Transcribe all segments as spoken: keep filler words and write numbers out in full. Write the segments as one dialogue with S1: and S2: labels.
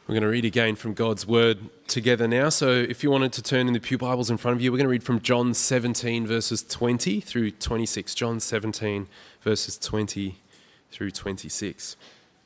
S1: We're going to read again from God's Word together now. So if you wanted to turn in the pew Bibles in front of you, we're going to read from John seventeen, verses twenty through twenty-six. John seventeen, verses twenty through twenty-six.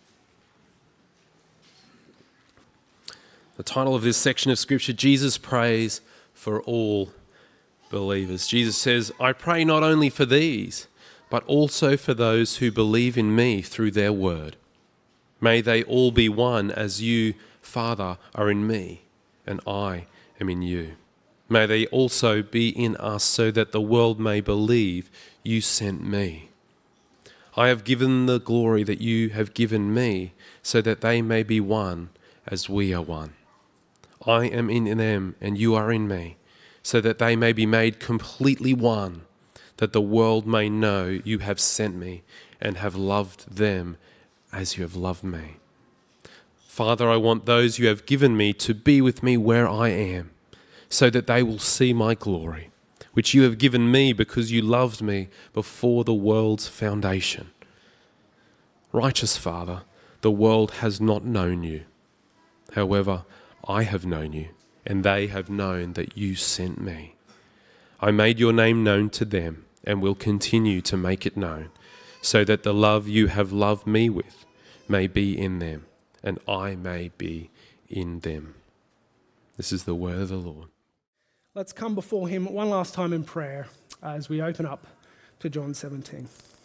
S1: The title of this section of Scripture, Jesus Prays for All Believers. Jesus says, I pray not only for these, but also for those who believe in me through their word. May they all be one as you, Father, are in me, and I am in you. May they also be in us so that the world may believe you sent me. I have given the glory that you have given me so that they may be one as we are one. I am in them and you are in me, so that they may be made completely one, that the world may know you have sent me and have loved them as you have loved me. Father, I want those you have given me to be with me where I am, so that they will see my glory, which you have given me because you loved me before the world's foundation. Righteous Father, the world has not known you. However, I have known you, and they have known that you sent me. I made your name known to them and will continue to make it known, so that the love you have loved me with may be in them, and I may be in them. This is the word of the Lord.
S2: Let's come before him one last time in prayer as we open up to John seventeen.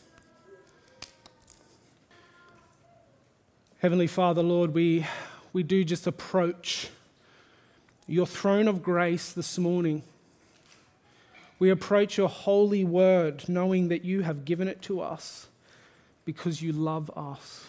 S2: Heavenly Father, Lord, we, we do just approach your throne of grace this morning. We approach your holy word knowing that you have given it to us because you love us.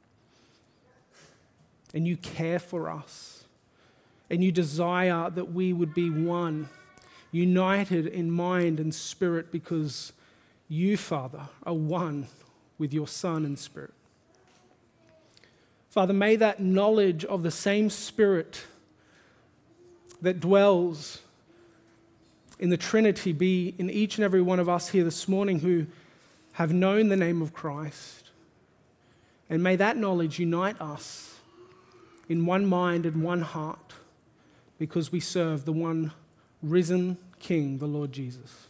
S2: And you care for us, and you desire that we would be one, united in mind and spirit, because you, Father, are one with your Son and Spirit. Father, may that knowledge of the same Spirit that dwells in the Trinity be in each and every one of us here this morning who have known the name of Christ. And may that knowledge unite us in one mind and one heart, because we serve the one risen King, the Lord Jesus.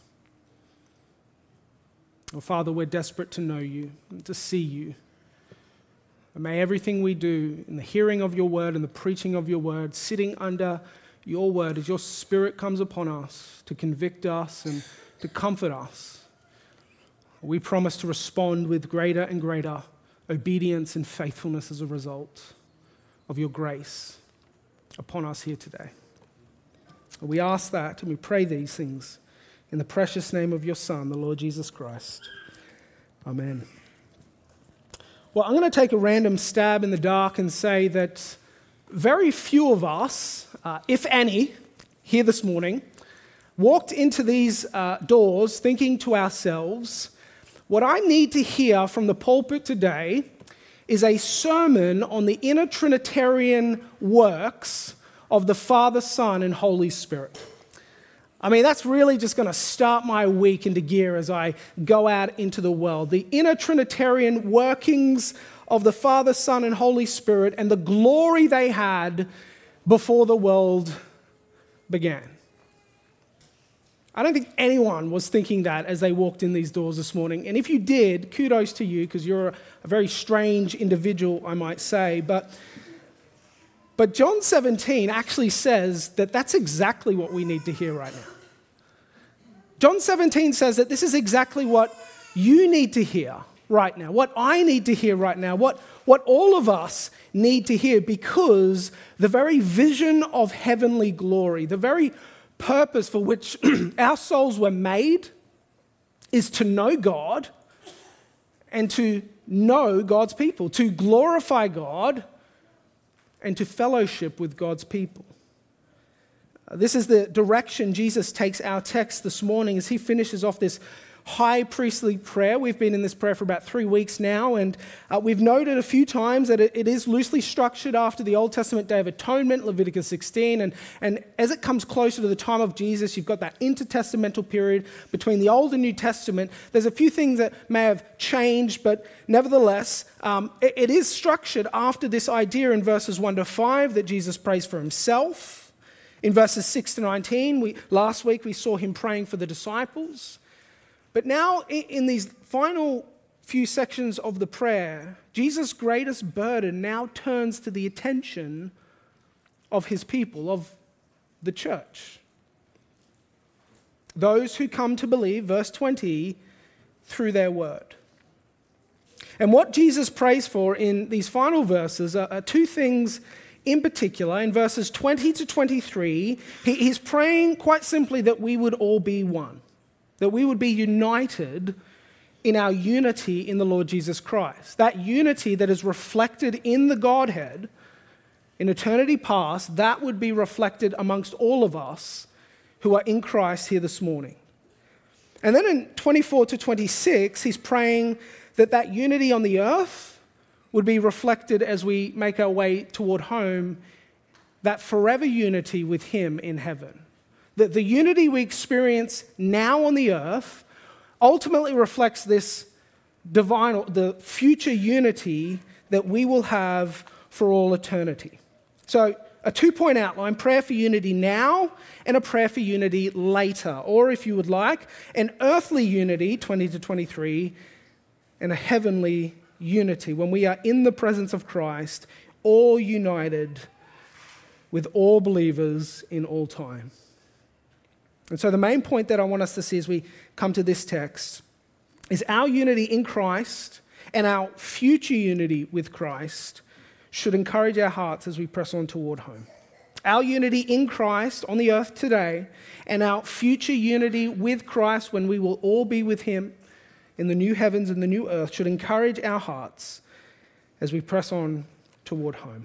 S2: Oh, Father, we're desperate to know you and to see you. And may everything we do in the hearing of your word and the preaching of your word, sitting under your word as your Spirit comes upon us to convict us and to comfort us, we promise to respond with greater and greater obedience and faithfulness as a result of your grace upon us here today. We ask that and we pray these things in the precious name of your Son, the Lord Jesus Christ. Amen. Well, I'm going to take a random stab in the dark and say that very few of us, uh, if any, here this morning, walked into these uh, doors thinking to ourselves, what I need to hear from the pulpit today is a sermon on the inner Trinitarian works of the Father, Son, and Holy Spirit. I mean, that's really just going to start my week into gear as I go out into the world. The inner Trinitarian workings of the Father, Son, and Holy Spirit, and the glory they had before the world began. I don't think anyone was thinking that as they walked in these doors this morning. And if you did, kudos to you, because you're a very strange individual, I might say. But, but John seventeen actually says that that's exactly what we need to hear right now. John seventeen says that this is exactly what you need to hear right now, what I need to hear right now, what, what all of us need to hear, because the very vision of heavenly glory, the very purpose for which our souls were made is to know God and to know God's people, to glorify God and to fellowship with God's people. This is the direction Jesus takes our text this morning as he finishes off this high priestly prayer. We've been in this prayer for about three weeks now, and uh, we've noted a few times that it, it is loosely structured after the Old Testament Day of Atonement, Leviticus sixteen, and, and as it comes closer to the time of Jesus, you've got that intertestamental period between the Old and New Testament. There's a few things that may have changed, but nevertheless, um, it, it is structured after this idea in verses one to five that Jesus prays for himself. In verses six to nineteen, we, last week we saw him praying for the disciples. But now, in these final few sections of the prayer, Jesus' greatest burden now turns to the attention of his people, of the church. Those who come to believe, verse twenty, through their word. And what Jesus prays for in these final verses are, are two things in particular. In verses twenty to twenty-three, he, he's praying quite simply that we would all be one. That we would be united in our unity in the Lord Jesus Christ. That unity that is reflected in the Godhead in eternity past, that would be reflected amongst all of us who are in Christ here this morning. And then in twenty-four to twenty-six, he's praying that that unity on the earth would be reflected as we make our way toward home, that forever unity with him in heaven. That the unity we experience now on the earth ultimately reflects this divine, the future unity that we will have for all eternity. So a two-point outline, prayer for unity now and a prayer for unity later. Or if you would like, an earthly unity, twenty to twenty-three, and a heavenly unity when we are in the presence of Christ, all united with all believers in all time. And so the main point that I want us to see as we come to this text is our unity in Christ and our future unity with Christ should encourage our hearts as we press on toward home. Our unity in Christ on the earth today and our future unity with Christ when we will all be with him in the new heavens and the new earth should encourage our hearts as we press on toward home.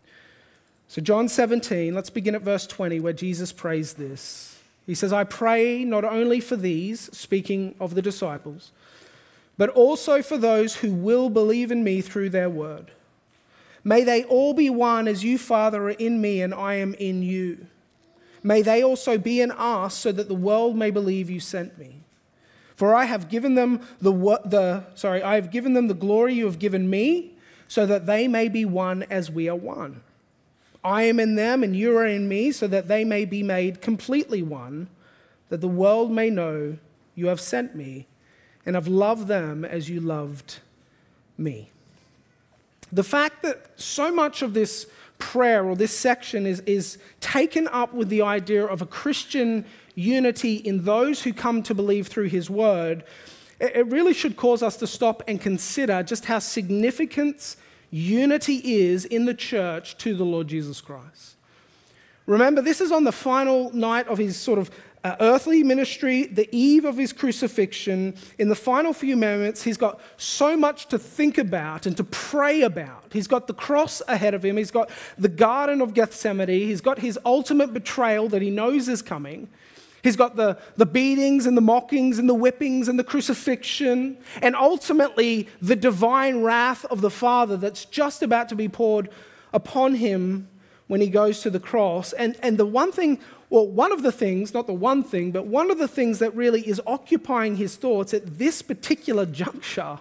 S2: So John seventeen, let's begin at verse twenty where Jesus prays this. He says, I pray not only for these, speaking of the disciples, but also for those who will believe in me through their word. May they all be one as you, Father, are in me and I am in you. May they also be in us so that the world may believe you sent me. For I have given them the, the sorry, I have given them the glory you have given me so that they may be one as we are one. I am in them and you are in me so that they may be made completely one, that the world may know you have sent me and have loved them as you loved me. The fact that so much of this prayer or this section is, is taken up with the idea of a Christian unity in those who come to believe through his word, it, it really should cause us to stop and consider just how significant unity is in the church to the Lord Jesus Christ. Remember, this is on the final night of his sort of uh, earthly ministry, the eve of his crucifixion. In the final few moments, he's got so much to think about and to pray about. He's got the cross ahead of him. He's got the Garden of Gethsemane. He's got his ultimate betrayal that he knows is coming. He's got the, the beatings and the mockings and the whippings and the crucifixion and ultimately the divine wrath of the Father that's just about to be poured upon him when he goes to the cross. And, and the one thing, well, one of the things, not the one thing, but one of the things that really is occupying his thoughts at this particular juncture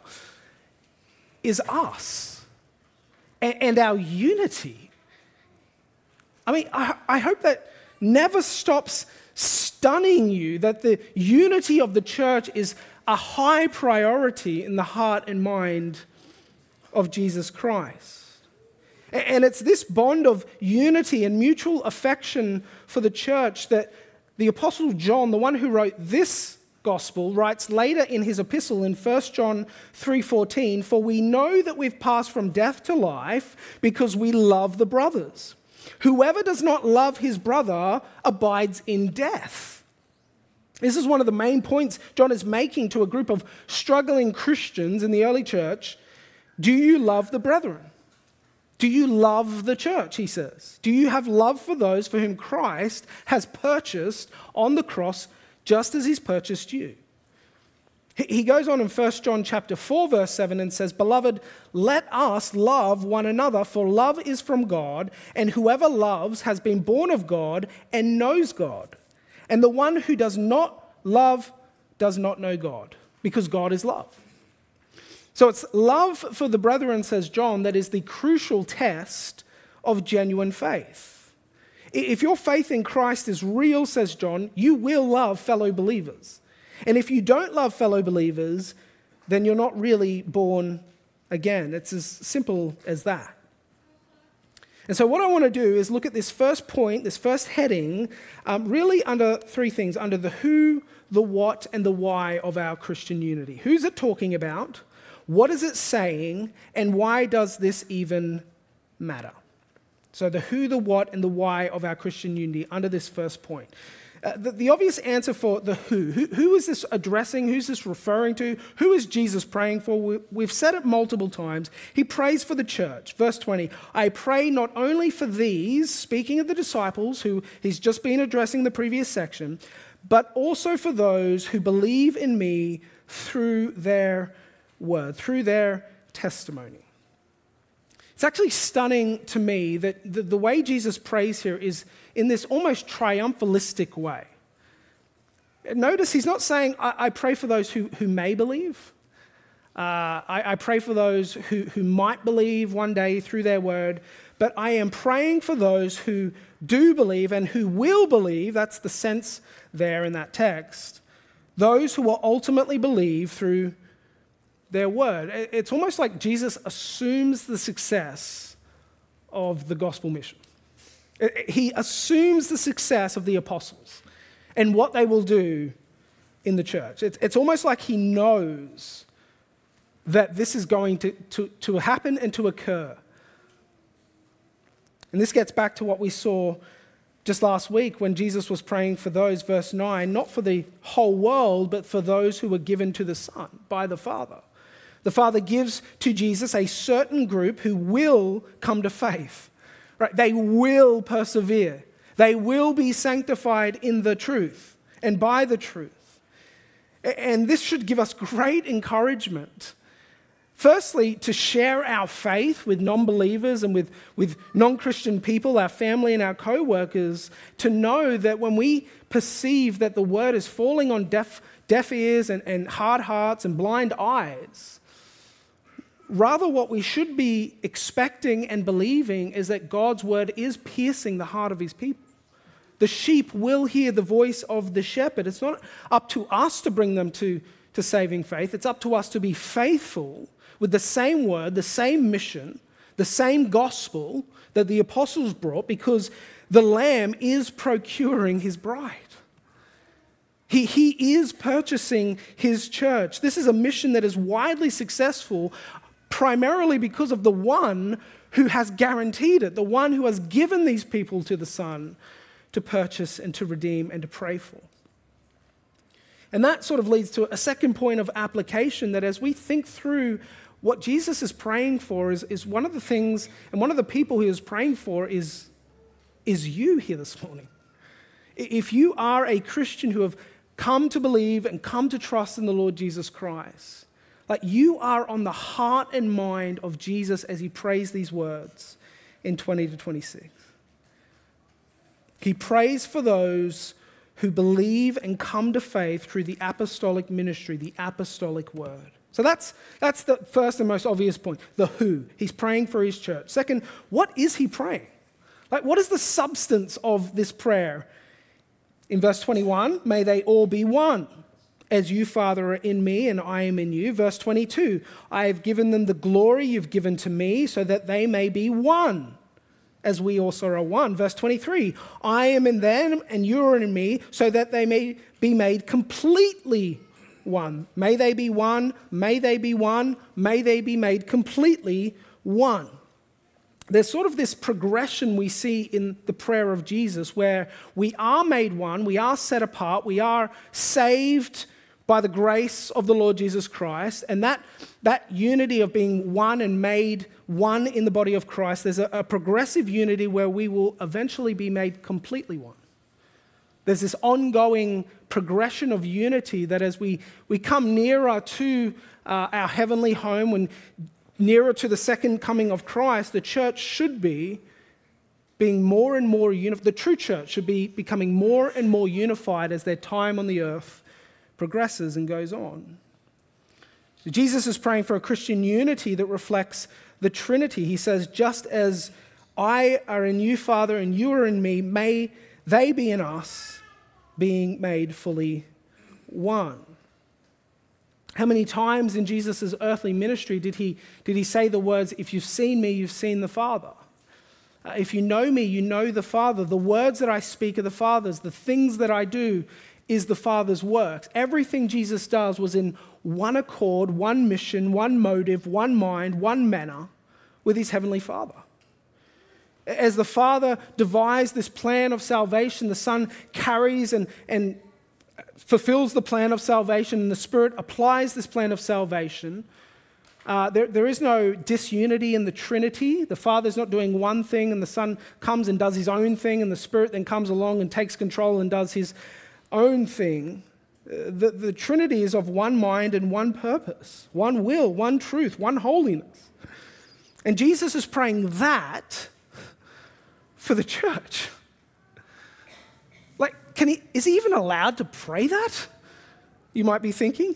S2: is us and, and our unity. I mean, I, I hope that never stops stunning you that the unity of the church is a high priority in the heart and mind of Jesus Christ. And it's this bond of unity and mutual affection for the church that the Apostle John, the one who wrote this gospel, writes later in his epistle in First John three fourteen, for we know that we've passed from death to life because we love the brothers. Whoever does not love his brother abides in death. This is one of the main points John is making to a group of struggling Christians in the early church. Do you love the brethren? Do you love the church, he says? Do you have love for those for whom Christ has purchased on the cross just as he's purchased you? He goes on in First John chapter four, verse seven, and says, "Beloved, let us love one another, for love is from God, and whoever loves has been born of God and knows God. And the one who does not love does not know God, because God is love." So it's love for the brethren, says John, that is the crucial test of genuine faith. If your faith in Christ is real, says John, you will love fellow believers. And if you don't love fellow believers, then you're not really born again. It's as simple as that. And so what I want to do is look at this first point, this first heading, um, really under three things, under the who, the what, and the why of our Christian unity. Who's it talking about? What is it saying? And why does this even matter? So the who, the what, and the why of our Christian unity under this first point. Uh, the, the obvious answer for the who, who, who is this addressing? Who's this referring to? Who is Jesus praying for? We, we've said it multiple times. He prays for the church. Verse twenty, "I pray not only for these," speaking of the disciples, who he's just been addressing the previous section, "but also for those who believe in me through their word," through their testimony. It's actually stunning to me that the, the way Jesus prays here is in this almost triumphalistic way. Notice he's not saying, I, I pray for those who, who may believe. Uh, I, I pray for those who, who might believe one day through their word. But I am praying for those who do believe and who will believe. That's the sense there in that text. Those who will ultimately believe through their word. It's almost like Jesus assumes the success of the gospel mission. He assumes the success of the apostles and what they will do in the church. It's, it's almost like he knows that this is going to, to, to happen and to occur. And this gets back to what we saw just last week when Jesus was praying for those, verse nine, not for the whole world, but for those who were given to the Son by the Father. The Father gives to Jesus a certain group who will come to faith. Right? They will persevere. They will be sanctified in the truth and by the truth. And this should give us great encouragement. Firstly, to share our faith with non-believers and with, with non-Christian people, our family and our co-workers, to know that when we perceive that the word is falling on deaf, deaf ears and, and hard hearts and blind eyes, rather, what we should be expecting and believing is that God's word is piercing the heart of his people. The sheep will hear the voice of the shepherd. It's not up to us to bring them to, to saving faith. It's up to us to be faithful with the same word, the same mission, the same gospel that the apostles brought, because the Lamb is procuring his bride. He, he is purchasing his church. This is a mission that is widely successful primarily because of the one who has guaranteed it, the one who has given these people to the Son to purchase and to redeem and to pray for. And that sort of leads to a second point of application, that as we think through what Jesus is praying for, is, is one of the things, and one of the people he is praying for is, is you here this morning. If you are a Christian who have come to believe and come to trust in the Lord Jesus Christ, like you are on the heart and mind of Jesus as he prays these words in twenty to twenty-six. He prays for those who believe and come to faith through the apostolic ministry, the apostolic word. So that's, that's the first and most obvious point, the who. He's praying for his church. Second, what is he praying? Like, what is the substance of this prayer? In verse twenty-one, may they all be one, as you, Father, are in me and I am in you. Verse twenty-two, I have given them the glory you've given to me so that they may be one, as we also are one. Verse twenty-three, I am in them and you are in me so that they may be made completely one. May they be one, may they be one, may they be made completely one. There's sort of this progression we see in the prayer of Jesus where we are made one, we are set apart, we are saved by the grace of the Lord Jesus Christ, and that, that unity of being one and made one in the body of Christ, there's a, a progressive unity where we will eventually be made completely one. There's this ongoing progression of unity that as we, we come nearer to uh, our heavenly home, when nearer to the second coming of Christ, the church should be being more and more unified. The true church should be becoming more and more unified as their time on the earth progresses and goes on. Jesus is praying for a Christian unity that reflects the Trinity. He says, just as I are in you, Father, and you are in me, may they be in us, being made fully one. How many times in Jesus' earthly ministry did he, did he say the words, if you've seen me, you've seen the Father? Uh, if you know me, you know the Father. The words that I speak are the Father's. The things that I do is the Father's works. Everything Jesus does was in one accord, one mission, one motive, one mind, one manner with his heavenly Father. As the Father devised this plan of salvation, the Son carries and, and fulfills the plan of salvation, and the Spirit applies this plan of salvation. Uh, there, there is no disunity in the Trinity. The Father's not doing one thing, and the Son comes and does his own thing, and the Spirit then comes along and takes control and does his own thing. The, the Trinity is of one mind and one purpose, one will, one truth, one holiness. And Jesus is praying that for the church. Like, can he, is he even allowed to pray that? You might be thinking.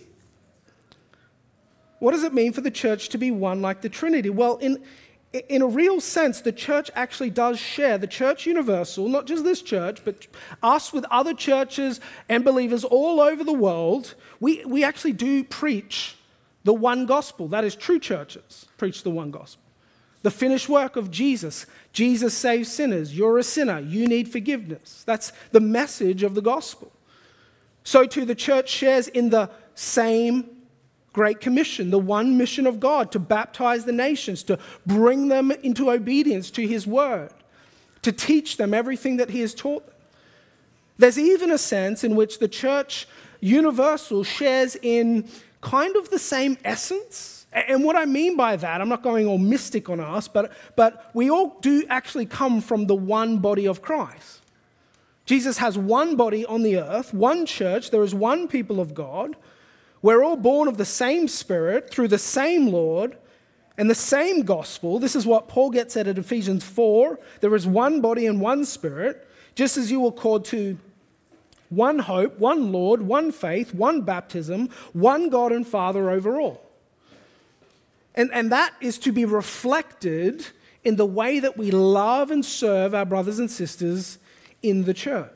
S2: What does it mean for the church to be one like the Trinity? Well, in In a real sense, the church actually does share, the church universal, not just this church, but us with other churches and believers all over the world, we, we actually do preach the one gospel. That is, true churches preach the one gospel. The finished work of Jesus. Jesus saves sinners. You're a sinner. You need forgiveness. That's the message of the gospel. So too, the church shares in the same Great Commission, the one mission of God, to baptize the nations, to bring them into obedience to his word, to teach them everything that he has taught them. There's even a sense in which the church universal shares in kind of the same essence. And what I mean by that, I'm not going all mystic on us, but, but we all do actually come from the one body of Christ. Jesus has one body on the earth, one church, there is one people of God. We're all born of the same Spirit, through the same Lord, and the same gospel. This is what Paul gets at in Ephesians four. There is one body and one Spirit, just as you were called to one hope, one Lord, one faith, one baptism, one God and Father over all. And, and that is to be reflected in the way that we love and serve our brothers and sisters in the church.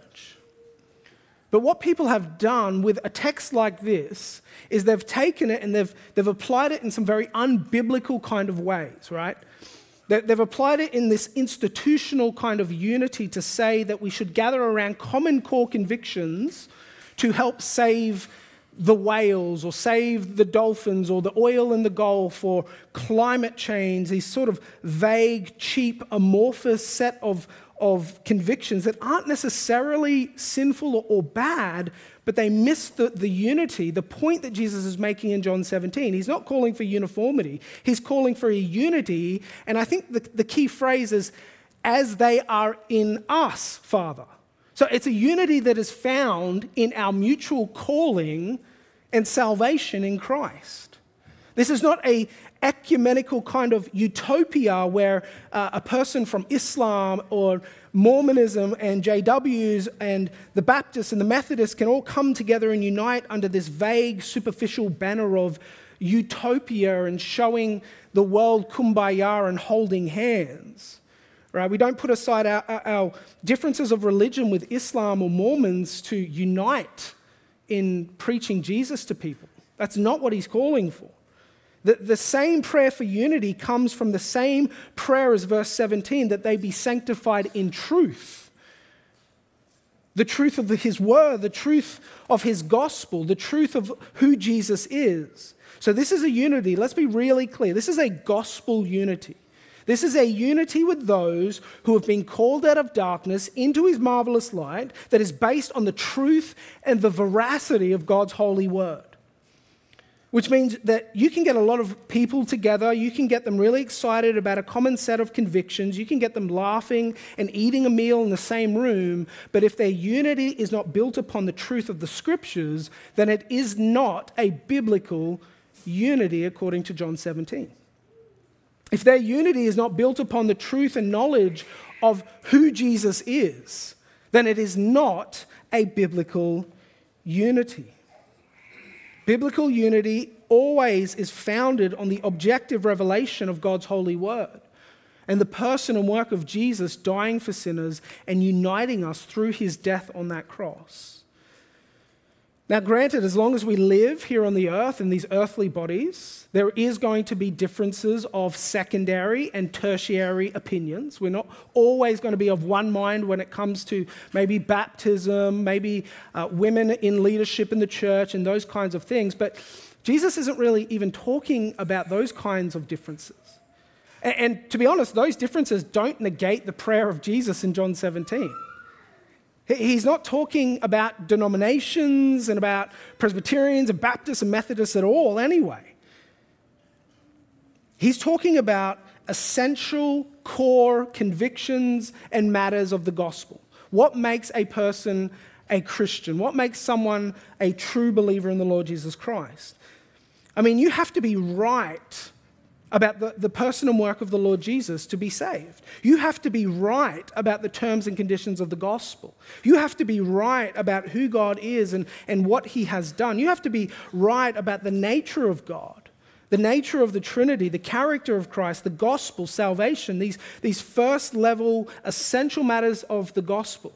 S2: But what people have done with a text like this is they've taken it and they've, they've applied it in some very unbiblical kind of ways, right? They've applied it in this institutional kind of unity to say that we should gather around common core convictions to help save the whales or save the dolphins or the oil in the Gulf or climate change, these sort of vague, cheap, amorphous set of of convictions that aren't necessarily sinful or, or bad, but they miss the, the unity, the point that Jesus is making in John seventeen. He's not calling for uniformity. He's calling for a unity, and I think the, the key phrase is, as they are in us, Father. So it's a unity that is found in our mutual calling and salvation in Christ. This is not a ecumenical kind of utopia where uh, a person from Islam or Mormonism and J Ws and the Baptists and the Methodists can all come together and unite under this vague, superficial banner of utopia and showing the world kumbaya and holding hands. Right? We don't put aside our, our differences of religion with Islam or Mormons to unite in preaching Jesus to people. That's not what he's calling for. The, the same prayer for unity comes from the same prayer as verse seventeen, that they be sanctified in truth. The truth of his word, the truth of his gospel, the truth of who Jesus is. So this is a unity, let's be really clear. This is a gospel unity. This is a unity with those who have been called out of darkness into his marvelous light that is based on the truth and the veracity of God's holy word. which means that you can get a lot of people together, you can get them really excited about a common set of convictions, you can get them laughing and eating a meal in the same room, but if their unity is not built upon the truth of the Scriptures, then it is not a biblical unity according to John seventeen. If their unity is not built upon the truth and knowledge of who Jesus is, then it is not a biblical unity. Biblical unity always is founded on the objective revelation of God's holy word and the person and work of Jesus dying for sinners and uniting us through his death on that cross. Now, granted, as long as we live here on the earth in these earthly bodies, there is going to be differences of secondary and tertiary opinions. We're not always going to be of one mind when it comes to maybe baptism, maybe uh, women in leadership in the church and those kinds of things. But Jesus isn't really even talking about those kinds of differences. And, and to be honest, those differences don't negate the prayer of Jesus in John seventeen. He's not talking about denominations and about Presbyterians and Baptists and Methodists at all anyway. He's talking about essential core convictions and matters of the gospel. What makes a person a Christian? What makes someone a true believer in the Lord Jesus Christ? I mean, you have to be right about the, the person and work of the Lord Jesus to be saved. You have to be right about the terms and conditions of the gospel. You have to be right about who God is and, and what he has done. You have to be right about the nature of God, the nature of the Trinity, the character of Christ, the gospel, salvation, these, these first level essential matters of the gospel.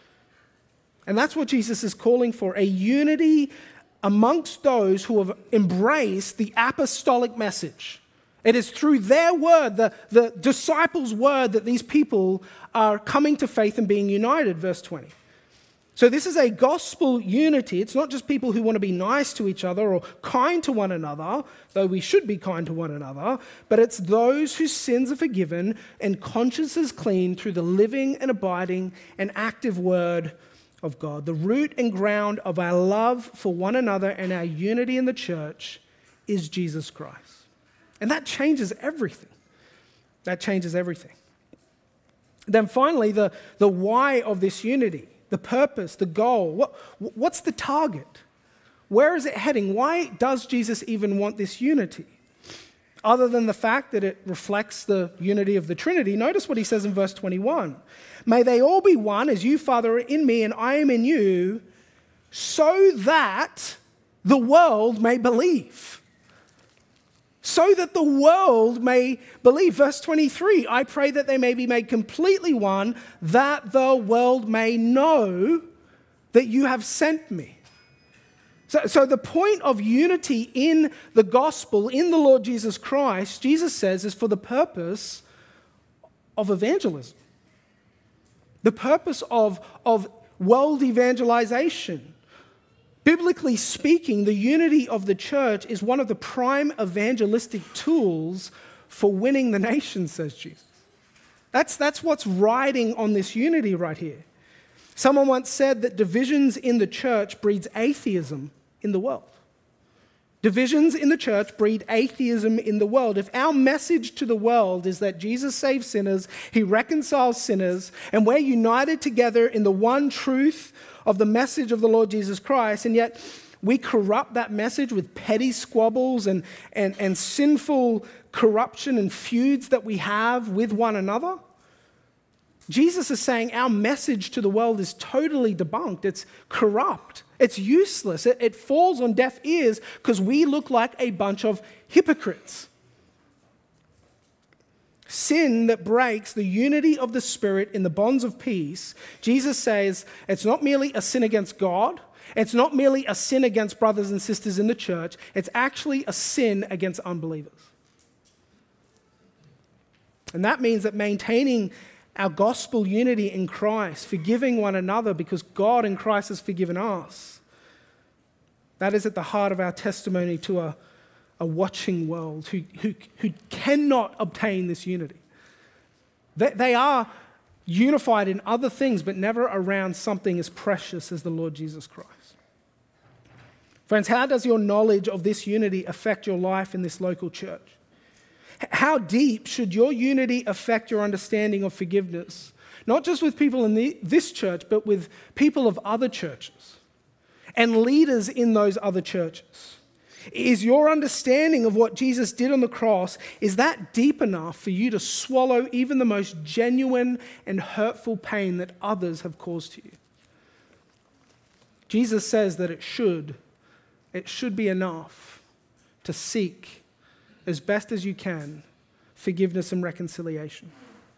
S2: And that's what Jesus is calling for, a unity amongst those who have embraced the apostolic message. It is through their word, the, the disciples' word, that these people are coming to faith and being united, verse twenty. So this is a gospel unity. It's not just people who want to be nice to each other or kind to one another, though we should be kind to one another, but it's those whose sins are forgiven and consciences clean through the living and abiding and active word of God. The root and ground of our love for one another and our unity in the church is Jesus Christ. And that changes everything. That changes everything. Then finally, the, the why of this unity, the purpose, the goal. What, what's the target? Where is it heading? Why does Jesus even want this unity? Other than the fact that it reflects the unity of the Trinity, notice what he says in verse twenty-one. May they all be one as you, Father, are in me and I am in you, so that the world may believe. So that the world may believe. Verse twenty-three, I pray that they may be made completely one, that the world may know that you have sent me. So, so the point of unity in the gospel, in the Lord Jesus Christ, Jesus says, is for the purpose of evangelism. The purpose of, of world evangelization. Biblically speaking, the unity of the church is one of the prime evangelistic tools for winning the nations, says Jesus. That's, that's what's riding on this unity right here. Someone once said that divisions in the church breeds atheism in the world. Divisions in the church breed atheism in the world. If our message to the world is that Jesus saves sinners, he reconciles sinners, and we're united together in the one truth of the message of the Lord Jesus Christ, and yet we corrupt that message with petty squabbles and, and, and sinful corruption and feuds that we have with one another, Jesus is saying our message to the world is totally debunked. It's corrupt. It's useless. It, it falls on deaf ears because we look like a bunch of hypocrites. Sin that breaks the unity of the Spirit in the bonds of peace, Jesus says it's not merely a sin against God. It's not merely a sin against brothers and sisters in the church. It's actually a sin against unbelievers. And that means that maintaining our gospel unity in Christ, forgiving one another because God in Christ has forgiven us, that is at the heart of our testimony to a, a watching world who, who, who cannot obtain this unity. They, they are unified in other things, but never around something as precious as the Lord Jesus Christ. Friends, how does your knowledge of this unity affect your life in this local church? How deep should your unity affect your understanding of forgiveness? Not just with people in the, this church, but with people of other churches and leaders in those other churches. Is your understanding of what Jesus did on the cross, is that deep enough for you to swallow even the most genuine and hurtful pain that others have caused to you? Jesus says that it should, it should be enough to seek as best as you can forgiveness and reconciliation.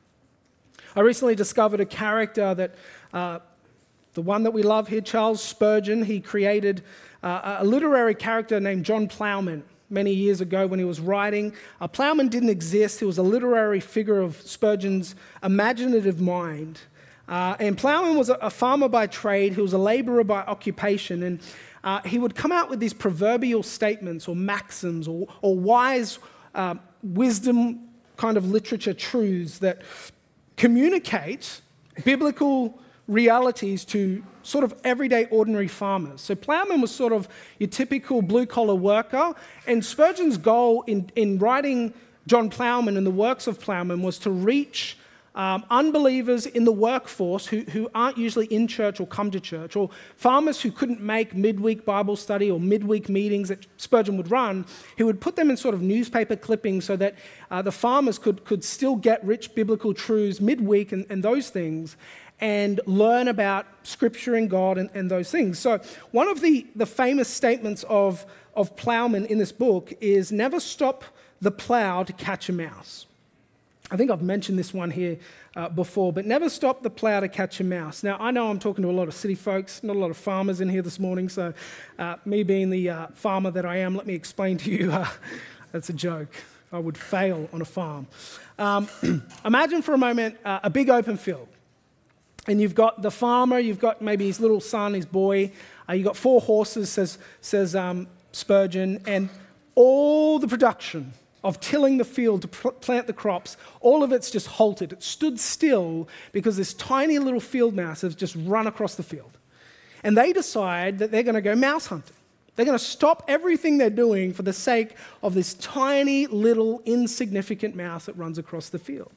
S2: I recently discovered a character that, uh, the one that we love here, Charles Spurgeon. He created uh, a literary character named John Plowman many years ago when he was writing. Uh, Plowman didn't exist. He was a literary figure of Spurgeon's imaginative mind. Uh, and Plowman was a, a farmer by trade. He was a laborer by occupation. And uh, he would come out with these proverbial statements or maxims or, or wise uh, wisdom kind of literature truths that communicate biblical realities to sort of everyday ordinary farmers. So Plowman was sort of your typical blue-collar worker, and Spurgeon's goal in, in writing John Plowman and the works of Plowman was to reach um, unbelievers in the workforce who, who aren't usually in church or come to church, or farmers who couldn't make midweek Bible study or midweek meetings that Spurgeon would run. He would put them in sort of newspaper clippings so that uh, the farmers could, could still get rich biblical truths midweek and, and those things, and learn about Scripture and God and, and those things. So one of the, the famous statements of, of Plowman in this book is, never stop the plow to catch a mouse. I think I've mentioned this one here uh, before, but never stop the plow to catch a mouse. Now, I know I'm talking to a lot of city folks, not a lot of farmers in here this morning, so uh, me being the uh, farmer that I am, let me explain to you, uh, that's a joke. I would fail on a farm. Um, imagine for a moment uh, a big open field. And you've got the farmer, you've got maybe his little son, his boy, uh, you've got four horses, says, says um, Spurgeon, and all the production of tilling the field to pl- plant the crops, all of it's just halted. It stood still because this tiny little field mouse has just run across the field. And they decide that they're going to go mouse hunting. They're going to stop everything they're doing for the sake of this tiny little insignificant mouse that runs across the field.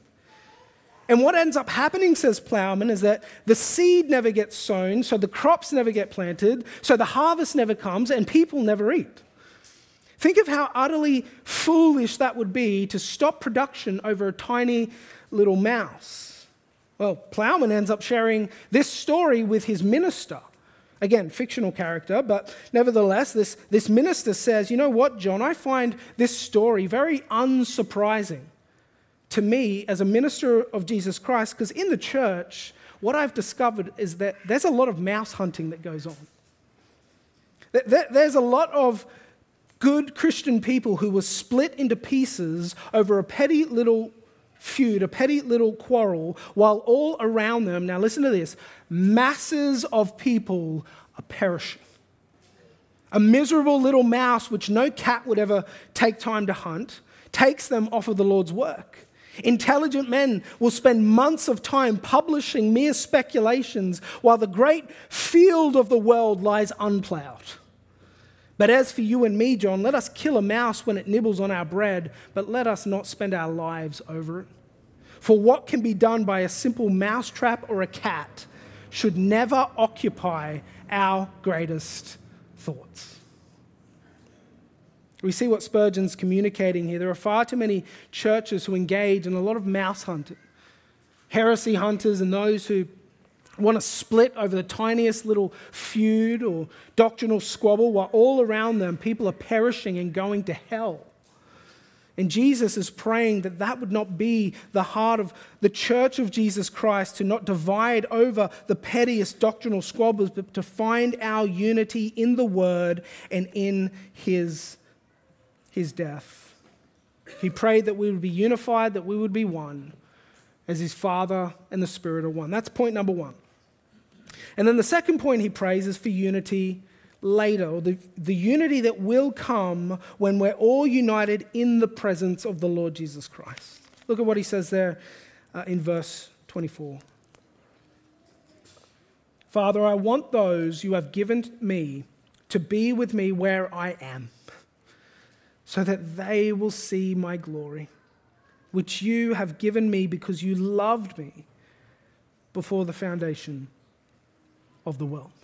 S2: And what ends up happening, says Plowman, is that the seed never gets sown, so the crops never get planted, so the harvest never comes, and people never eat. Think of how utterly foolish that would be to stop production over a tiny little mouse. Well, Plowman ends up sharing this story with his minister. Again, fictional character, but nevertheless, this, this minister says, you know what, John, I find this story very unsurprising to me as a minister of Jesus Christ, because in the church, what I've discovered is that there's a lot of mouse hunting that goes on. There's a lot of good Christian people who were split into pieces over a petty little feud, a petty little quarrel, while all around them, now listen to this, masses of people are perishing. A miserable little mouse, which no cat would ever take time to hunt, takes them off of the Lord's work. Intelligent men will spend months of time publishing mere speculations while the great field of the world lies unplowed. But as for you and me, John, let us kill a mouse when it nibbles on our bread, but let us not spend our lives over it. For what can be done by a simple mousetrap or a cat should never occupy our greatest thoughts. We see what Spurgeon's communicating here. There are far too many churches who engage in a lot of mouse hunting. Heresy hunters and those who want to split over the tiniest little feud or doctrinal squabble, while all around them people are perishing and going to hell. And Jesus is praying that that would not be the heart of the church of Jesus Christ, to not divide over the pettiest doctrinal squabbles, but to find our unity in the Word and in His, his death. He prayed that we would be unified, that we would be one, as His Father and the Spirit are one. That's point number one. And then the second point he prays is for unity later, or the, the unity that will come when we're all united in the presence of the Lord Jesus Christ. Look at what he says there uh, in verse twenty-four. Father, I want those you have given me to be with me where I am, so that they will see my glory, which you have given me because you loved me before the foundation of the world.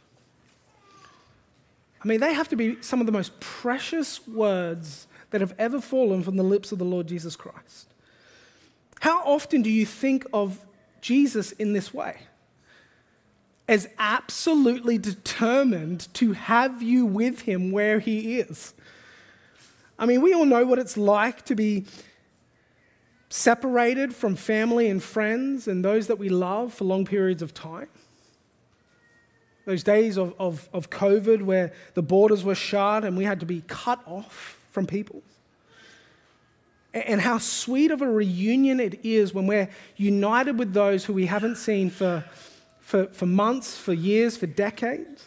S2: I mean, they have to be some of the most precious words that have ever fallen from the lips of the Lord Jesus Christ. How often do you think of Jesus in this way? As absolutely determined to have you with him where he is. I mean, we all know what it's like to be separated from family and friends and those that we love for long periods of time. Those days of, of, of COVID where the borders were shut and we had to be cut off from people. And how sweet of a reunion it is when we're united with those who we haven't seen for, for, for months, for years, for decades.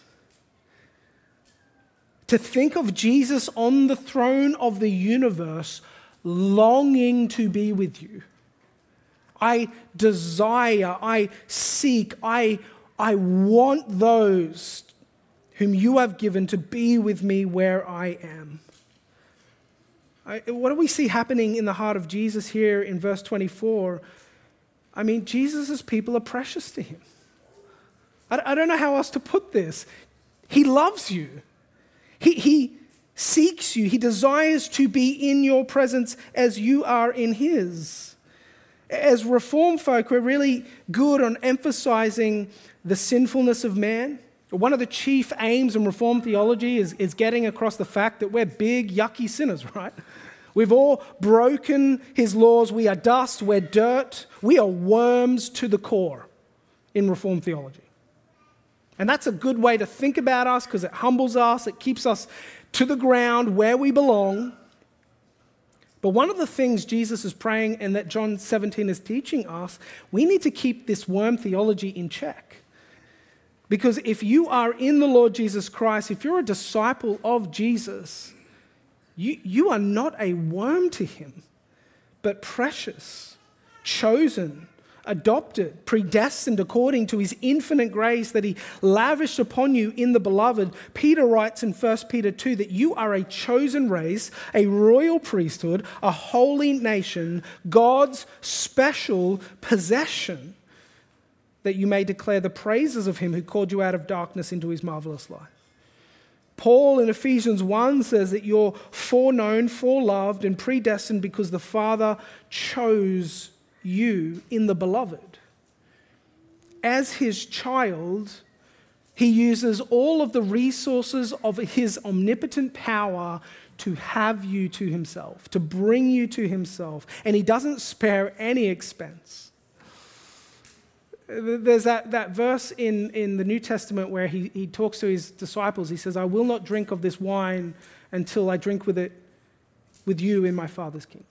S2: To think of Jesus on the throne of the universe longing to be with you. I desire, I seek, I, I want those whom you have given to be with me where I am. I, what do we see happening in the heart of Jesus here in verse twenty-four? I mean, Jesus' people are precious to him. I, I don't know how else to put this. He loves you. He, he seeks you. He desires to be in your presence as you are in his. As Reformed folk, we're really good on emphasizing the sinfulness of man. One of the chief aims in Reformed theology is, is getting across the fact that we're big, yucky sinners, right? We've all broken his laws. We are dust, we're dirt. We are worms to the core in Reformed theology. And that's a good way to think about us because it humbles us. It keeps us to the ground where we belong. But one of the things Jesus is praying and that John seventeen is teaching us, we need to keep this worm theology in check. Because if you are in the Lord Jesus Christ, if you're a disciple of Jesus, you, you are not a worm to him, but precious, chosen, adopted, predestined according to his infinite grace that he lavished upon you in the beloved. Peter writes in First Peter two that you are a chosen race, a royal priesthood, a holy nation, God's special possession, that you may declare the praises of him who called you out of darkness into his marvelous light. Paul in Ephesians one says that you're foreknown, foreloved, and predestined because the Father chose you in the beloved. As his child, he uses all of the resources of his omnipotent power to have you to himself, to bring you to himself, and he doesn't spare any expense. There's that, that verse in, in the New Testament where he, he talks to his disciples. He says, I will not drink of this wine until I drink with it with you in my Father's kingdom.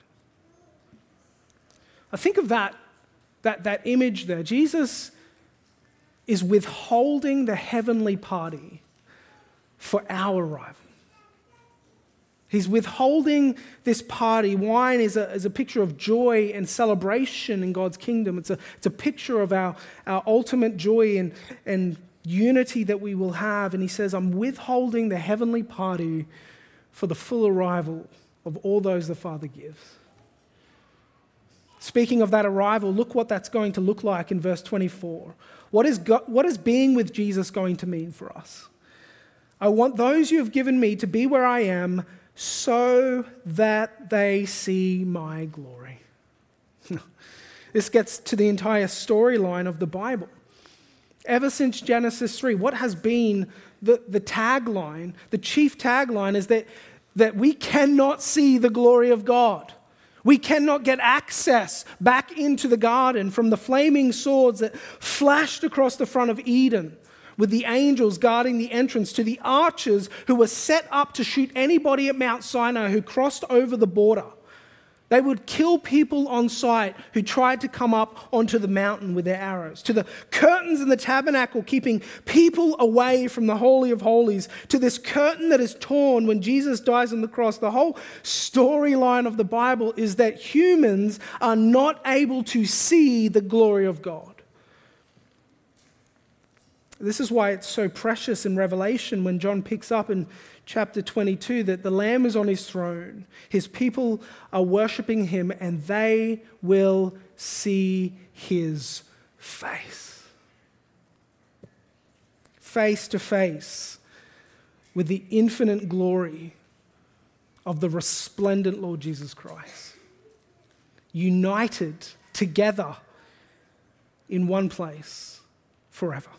S2: I think of that, that, that image there. Jesus is withholding the heavenly party for our arrival. He's withholding this party. Wine is a, is a picture of joy and celebration in God's kingdom. It's a, it's a picture of our, our ultimate joy and, and unity that we will have. And he says, I'm withholding the heavenly party for the full arrival of all those the Father gives. Speaking of that arrival, look what that's going to look like in verse twenty-four. What is, go- what is being with Jesus going to mean for us? I want those you have given me to be where I am, so that they see my glory. This gets to the entire storyline of the Bible. Ever since Genesis three, what has been the, the tagline, the chief tagline is that, that we cannot see the glory of God. We cannot get access back into the garden from the flaming swords that flashed across the front of Eden, with the angels guarding the entrance, to the archers who were set up to shoot anybody at Mount Sinai who crossed over the border. They would kill people on sight who tried to come up onto the mountain with their arrows. To the curtains in the tabernacle keeping people away from the Holy of Holies. To this curtain that is torn when Jesus dies on the cross. The whole storyline of the Bible is that humans are not able to see the glory of God. This is why it's so precious in Revelation when John picks up in chapter twenty-two that the Lamb is on his throne. His people are worshiping him and they will see his face. Face to face with the infinite glory of the resplendent Lord Jesus Christ. United together in one place forever.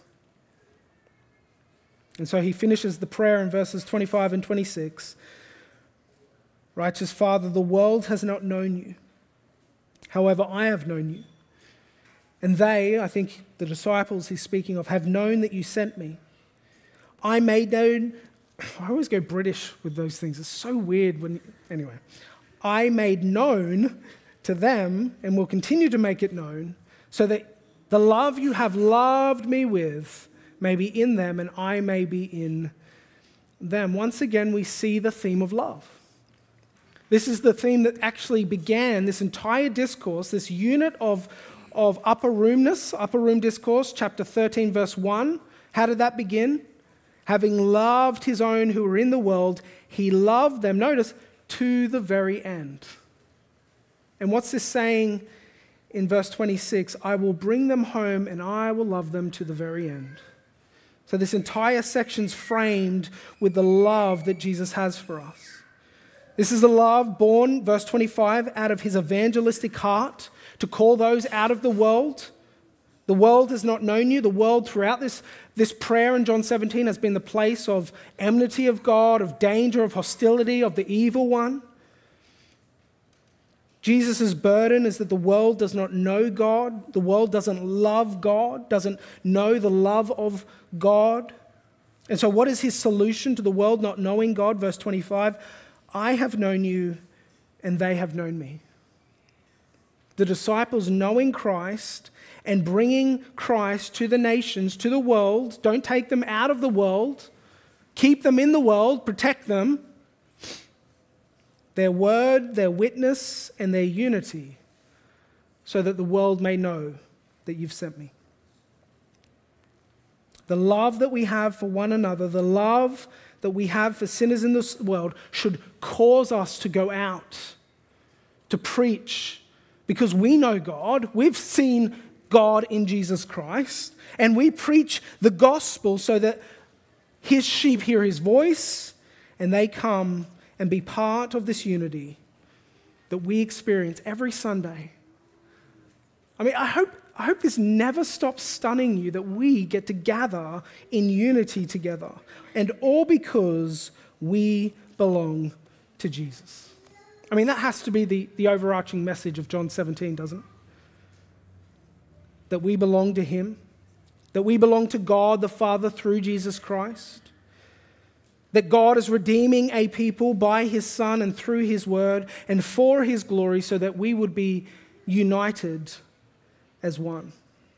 S2: And so he finishes the prayer in verses twenty-five and twenty-six. Righteous Father, the world has not known you. However, I have known you. And they, I think the disciples he's speaking of, have known that you sent me. I made known, I always go British with those things. It's so weird when, anyway. I made known to them and will continue to make it known so that the love you have loved me with may be in them and I may be in them. Once again, we see the theme of love. This is the theme that actually began this entire discourse, this unit of, of upper roomness, upper room discourse, chapter thirteen, verse one. How did that begin? Having loved his own who were in the world, he loved them, notice, to the very end. And what's this saying in verse twenty-six? I will bring them home and I will love them to the very end. So this entire section's framed with the love that Jesus has for us. This is a love born, verse twenty-five, out of his evangelistic heart to call those out of the world. The world has not known you. The world throughout this, this prayer in John seventeen has been the place of enmity of God, of danger, of hostility, of the evil one. Jesus' burden is that the world does not know God. The world doesn't love God, doesn't know the love of God. And so what is his solution to the world not knowing God? Verse twenty-five, I have known you and they have known me. The disciples knowing Christ and bringing Christ to the nations, to the world. Don't take them out of the world. Keep them in the world, protect them. Their word, their witness, and their unity, so that the world may know that you've sent me. The love that we have for one another, the love that we have for sinners in this world should cause us to go out, to preach, because we know God, we've seen God in Jesus Christ, and we preach the gospel so that his sheep hear his voice and they come and be part of this unity that we experience every Sunday. I mean, I hope, I hope this never stops stunning you that we get to gather in unity together, and all because we belong to Jesus. I mean, that has to be the, the overarching message of John seventeen, doesn't it? That we belong to him, that we belong to God the Father through Jesus Christ, that God is redeeming a people by his Son and through his word and for his glory so that we would be united as one.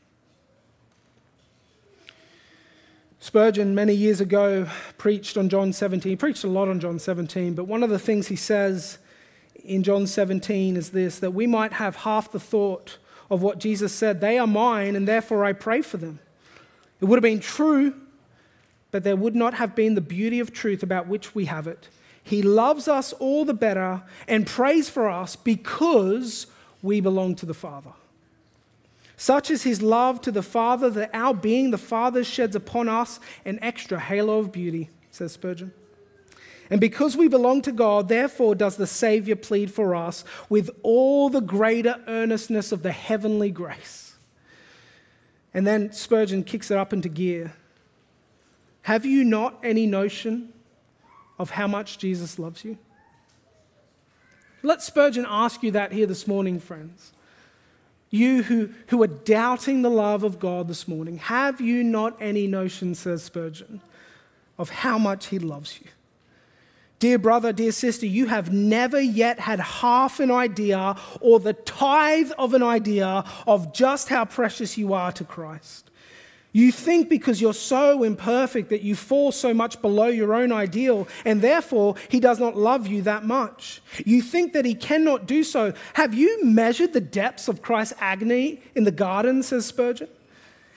S2: Spurgeon, many years ago, preached on John seventeen. He preached a lot on John seventeen, but one of the things he says in John seventeen is this, that we might have half the thought of what Jesus said. They are mine, and therefore I pray for them. It would have been true, but there would not have been the beauty of truth about which we have it. He loves us all the better and prays for us because we belong to the Father. Such is his love to the Father that our being the Father sheds upon us an extra halo of beauty, says Spurgeon. And because we belong to God, therefore does the Savior plead for us with all the greater earnestness of the heavenly grace. And then Spurgeon kicks it up into gear. Have you not any notion of how much Jesus loves you? Let Spurgeon ask you that here this morning, friends. You who, who are doubting the love of God this morning, have you not any notion, says Spurgeon, of how much he loves you? Dear brother, dear sister, you have never yet had half an idea or the tithe of an idea of just how precious you are to Christ. You think because you're so imperfect that you fall so much below your own ideal and therefore he does not love you that much. You think that he cannot do so. Have you measured the depths of Christ's agony in the garden, says Spurgeon?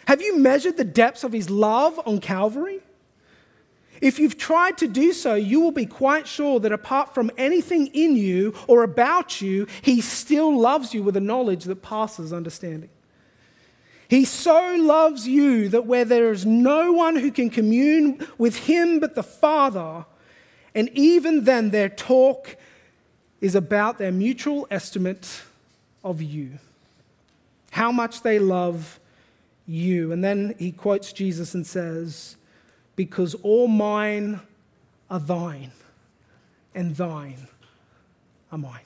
S2: Have you measured the depths of his love on Calvary? If you've tried to do so, you will be quite sure that apart from anything in you or about you, he still loves you with a knowledge that passes understanding. He so loves you that where there is no one who can commune with him but the Father, and even then their talk is about their mutual estimate of you, how much they love you. And then he quotes Jesus and says, because all mine are thine, and thine are mine.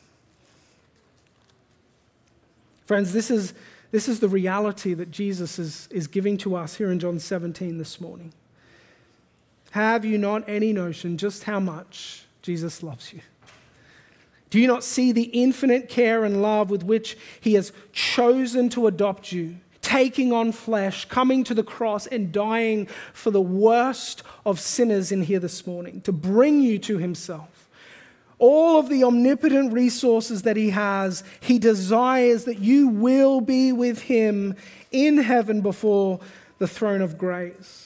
S2: Friends, this is, this is the reality that Jesus is, is giving to us here in John seventeen this morning. Have you not any notion just how much Jesus loves you? Do you not see the infinite care and love with which he has chosen to adopt you, taking on flesh, coming to the cross and dying for the worst of sinners in here this morning, to bring you to himself? All of the omnipotent resources that he has, he desires that you will be with him in heaven before the throne of grace.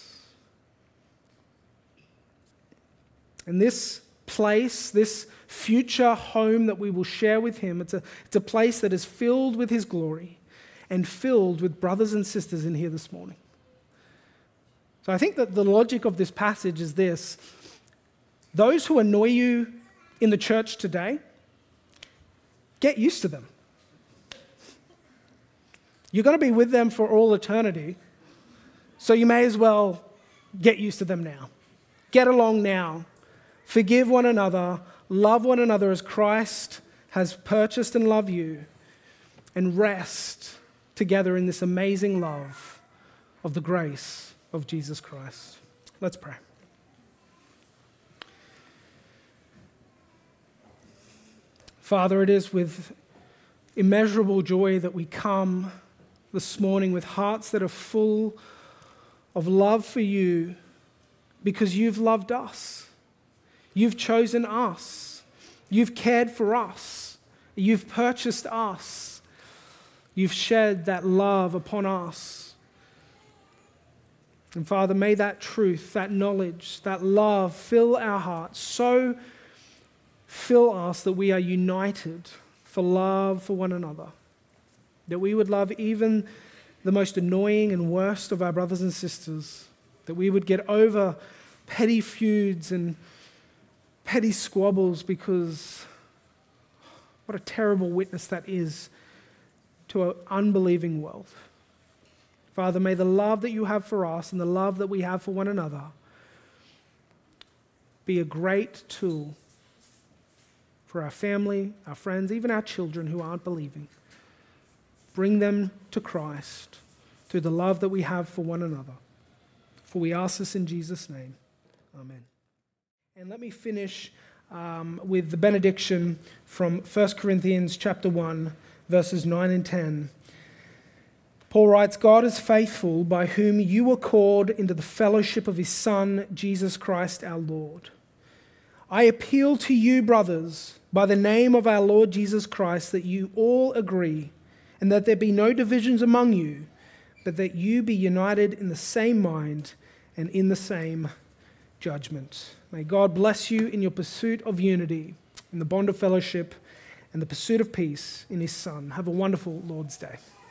S2: And this place, this future home that we will share with him, it's a, it's a place that is filled with his glory and filled with brothers and sisters in here this morning. So I think that the logic of this passage is this: those who annoy you in the church today, get used to them. You're going to be with them for all eternity, so you may as well get used to them now. Get along now. Forgive one another. Love one another as Christ has purchased and loved you, and rest together in this amazing love of the grace of Jesus Christ. Let's pray. Father, it is with immeasurable joy that we come this morning with hearts that are full of love for you, because you've loved us. You've chosen us. You've cared for us. You've purchased us. You've shed that love upon us. And Father, may that truth, that knowledge, that love fill our hearts. So fill us that we are united for love for one another. That we would love even the most annoying and worst of our brothers and sisters. That we would get over petty feuds and petty squabbles, because what a terrible witness that is to an unbelieving world. Father, may the love that you have for us and the love that we have for one another be a great tool for our family, our friends, even our children who aren't believing. Bring them to Christ through the love that we have for one another. For we ask this in Jesus' name. Amen. And let me finish um, with the benediction from First Corinthians chapter one, verses nine and ten. Paul writes, God is faithful, by whom you were called into the fellowship of his Son, Jesus Christ our Lord. I appeal to you, brothers, by the name of our Lord Jesus Christ, that you all agree, and that there be no divisions among you, but that you be united in the same mind and in the same judgment. May God bless you in your pursuit of unity, in the bond of fellowship, and the pursuit of peace in his Son. Have a wonderful Lord's Day.